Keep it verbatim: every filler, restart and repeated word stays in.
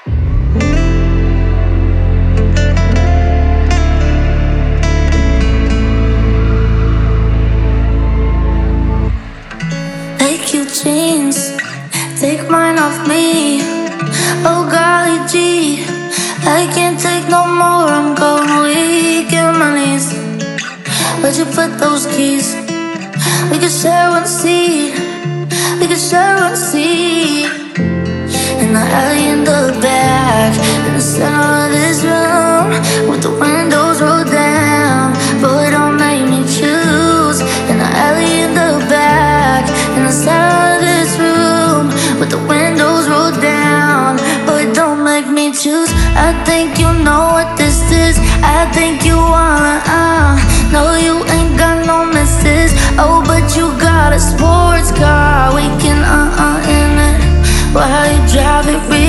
Take your jeans, take mine off me. Oh golly gee, I can't take no more. I'm going weak in my knees. Where'd you put those keys? We could share one seat. We could share one seat. In the alley in the back, in the center of this room, with the windows rolled down. Boy, don't make me choose. In the alley in the back, in the center of this room, with the windows rolled down. Boy, don't make me choose. I think you know what this is. I think you wanna, uh no, you ain't got no misses. Oh, but you got a sports car. We can, uh-uh, in it. Well, how you drive it real